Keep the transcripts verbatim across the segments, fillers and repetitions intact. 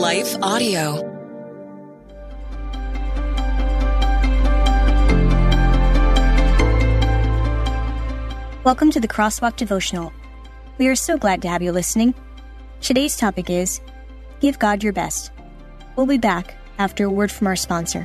Life Audio. Welcome to the Crosswalk Devotional. We are so glad to have you listening. Today's topic is Give God Your Best. We'll be back after a word from our sponsor.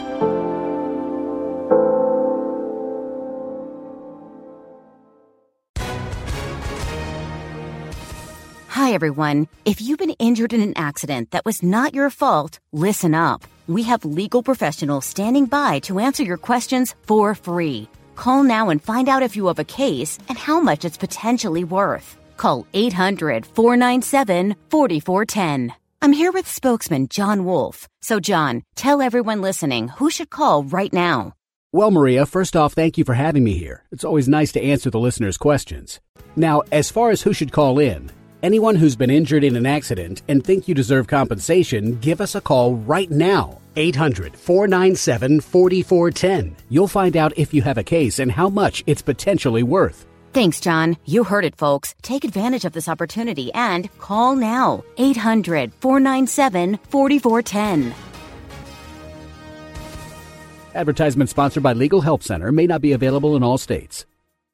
Hi, everyone. If you've been injured in an accident that was not your fault, listen up. We have legal professionals standing by to answer your questions for free. Call now and find out if you have a case and how much it's potentially worth. Call eight hundred, four nine seven, four four one zero. I'm here with spokesman John Wolf. So, John, tell everyone listening who should call right now. Well, Maria, first off, thank you for having me here. It's always nice to answer the listeners' questions. Now, as far as who should call in, anyone who's been injured in an accident and think you deserve compensation, give us a call right now. eight hundred, four nine seven, four four one zero. You'll find out if you have a case and how much it's potentially worth. Thanks, John. You heard it, folks. Take advantage of this opportunity and call now. eight hundred, four nine seven, four four one zero. Advertisement sponsored by Legal Help Center. May not be available in all states.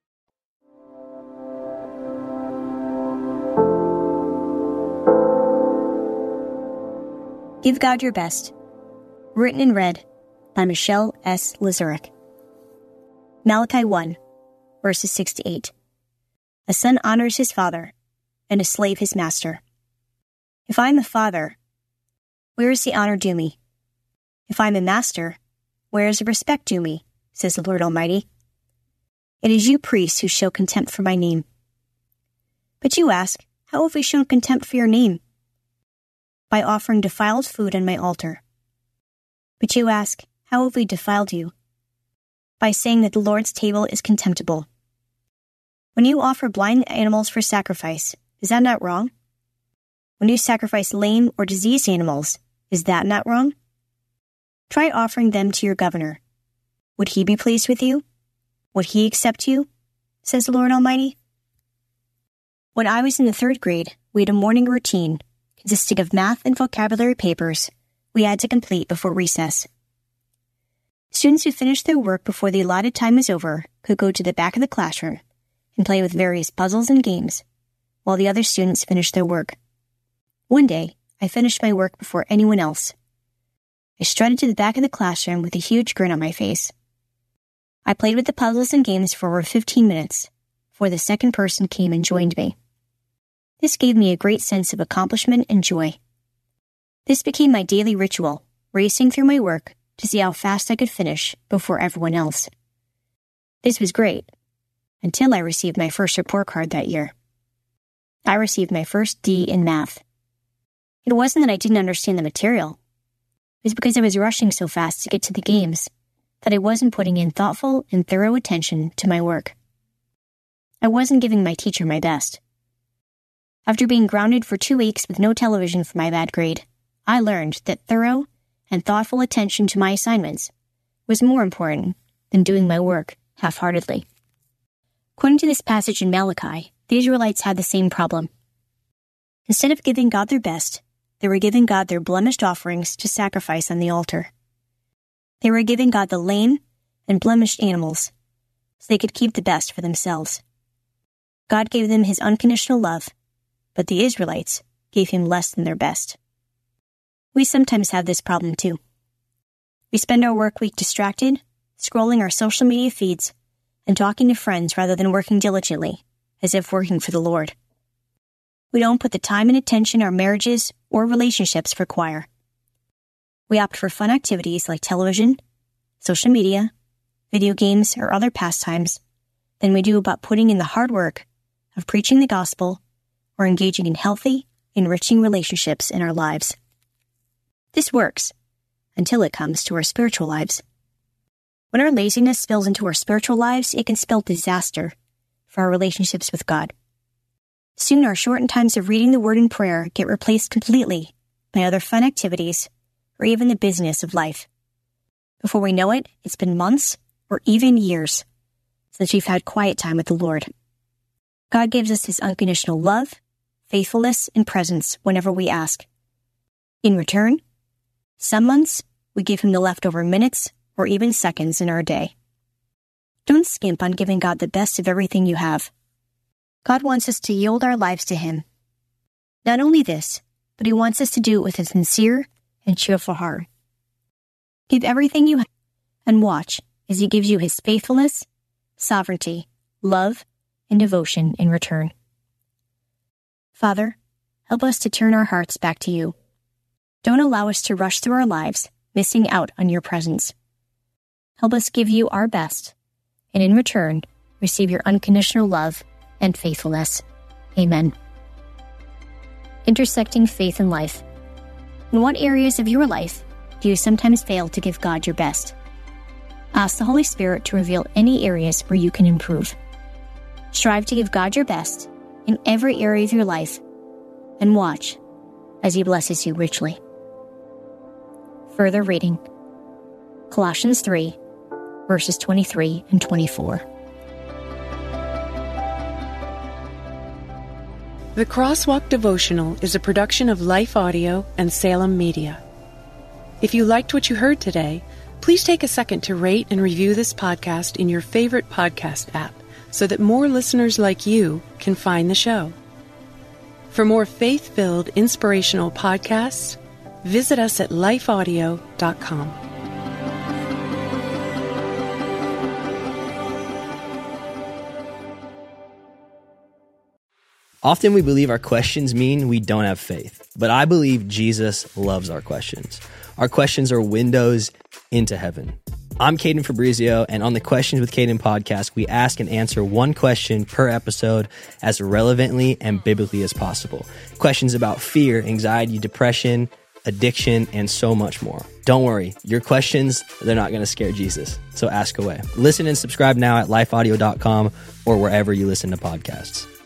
Give God Your Best. Written and read by Michelle S. Lazurek. Malachi one, verses six to eight. A son honors his father, and a slave his master. If I am a father, where is the honor due me? If I am a master, where is the respect due me? Says the Lord Almighty. It is you priests who show contempt for my name. But you ask, how have we shown contempt for your name? By offering defiled food on my altar. But you ask, how have we defiled you? By saying that the Lord's table is contemptible. When you offer blind animals for sacrifice, is that not wrong? When you sacrifice lame or diseased animals, is that not wrong? Try offering them to your governor. Would he be pleased with you? Would he accept you? Says the Lord Almighty. When I was in the third grade, we had a morning routine consisting of math and vocabulary papers we had to complete before recess. Students who finished their work before the allotted time was over could go to the back of the classroom and play with various puzzles and games, while the other students finished their work. One day, I finished my work before anyone else. I strutted to the back of the classroom with a huge grin on my face. I played with the puzzles and games for over fifteen minutes before the second person came and joined me. This gave me a great sense of accomplishment and joy. This became my daily ritual, racing through my work to see how fast I could finish before everyone else. This was great, until I received my first report card that year. I received my first D in math. It wasn't that I didn't understand the material. It was because I was rushing so fast to get to the games that I wasn't putting in thoughtful and thorough attention to my work. I wasn't giving my teacher my best. After being grounded for two weeks with no television for my bad grade, I learned that thorough and thoughtful attention to my assignments was more important than doing my work half-heartedly. According to this passage in Malachi, the Israelites had the same problem. Instead of giving God their best, they were giving God their blemished offerings to sacrifice on the altar. They were giving God the lame and blemished animals so they could keep the best for themselves. God gave them his unconditional love, but the Israelites gave him less than their best. We sometimes have this problem too. We spend our work week distracted, scrolling our social media feeds, and talking to friends rather than working diligently, as if working for the Lord. We don't put the time and attention our marriages or relationships require. We opt for fun activities like television, social media, video games, or other pastimes than we do about putting in the hard work of preaching the gospel or engaging in healthy, enriching relationships in our lives. This works until it comes to our spiritual lives. When our laziness spills into our spiritual lives, it can spell disaster for our relationships with God. Soon our shortened times of reading the Word and prayer get replaced completely by other fun activities or even the business of life. Before we know it, it's been months or even years since we've had quiet time with the Lord. God gives us his unconditional love, faithfulness, and presence whenever we ask. In return, some months we give him the leftover minutes or even seconds in our day. Don't skimp on giving God the best of everything you have. God wants us to yield our lives to him. Not only this, but he wants us to do it with a sincere and cheerful heart. Give everything you have and watch as he gives you his faithfulness, sovereignty, love, and devotion in return. Father, help us to turn our hearts back to you. Don't allow us to rush through our lives, missing out on your presence. Help us give you our best, and in return, receive your unconditional love and faithfulness. Amen. Intersecting faith and life. In what areas of your life do you sometimes fail to give God your best? Ask the Holy Spirit to reveal any areas where you can improve. Strive to give God your best in every area of your life, and watch as he blesses you richly. Further reading, Colossians three, verses twenty-three and twenty-four. The Crosswalk Devotional is a production of Life Audio and Salem Media. If you liked what you heard today, please take a second to rate and review this podcast in your favorite podcast app so that more listeners like you can find the show. For more faith-filled, inspirational podcasts, visit us at life audio dot com. Often we believe our questions mean we don't have faith, but I believe Jesus loves our questions. Our questions are windows into heaven. I'm Caden Fabrizio, and on the Questions with Caden podcast, we ask and answer one question per episode as relevantly and biblically as possible. Questions about fear, anxiety, depression, addiction, and so much more. Don't worry, your questions, they're not going to scare Jesus, so ask away. Listen and subscribe now at life audio dot com or wherever you listen to podcasts.